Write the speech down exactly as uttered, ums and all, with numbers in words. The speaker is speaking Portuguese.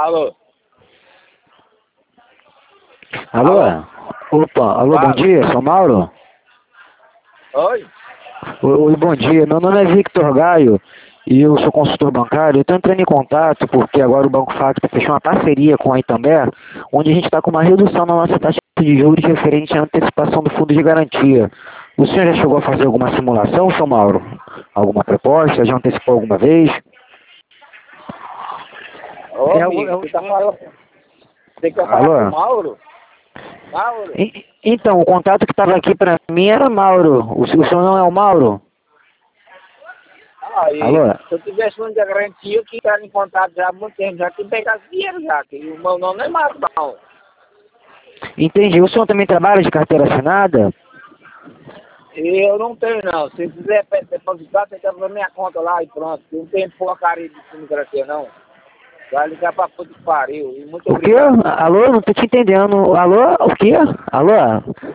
Alô? Alô? Alô? Opa, alô, Fala. bom dia, sou Mauro? Oi? Oi, bom dia, meu nome é Victor Gaio e eu sou consultor bancário. Eu estou entrando em contato porque agora o Banco Facto fechou uma parceria com a Itambé, onde a gente está com uma redução na nossa taxa de juros referente à antecipação do fundo de garantia. O senhor já chegou a fazer alguma simulação, seu Mauro? Alguma proposta? Já antecipou alguma vez? Ô, É, amigo, é o- você tá falando... Você quer falar Alô? com o Mauro? Mauro? E- Então, o contato que estava aqui para mim era Mauro. O senhor o senhor não é o Mauro? Aí, Alô? se eu tivesse fundo de garantia, eu tinha entrado em contato já há muito tempo, já tinha pegado dinheiro já, que o meu nome não é Mauro, não. Entendi. O senhor também trabalha de carteira assinada? E eu não tenho, não. Se quiser pe- depositar, você quer pra minha conta lá e pronto. Não tem porcaria de fundo de garantia, não. Vai ligar pra puta que pariu. E muito O quê? obrigado. Alô? Não tô te entendendo. Alô? O quê? Alô?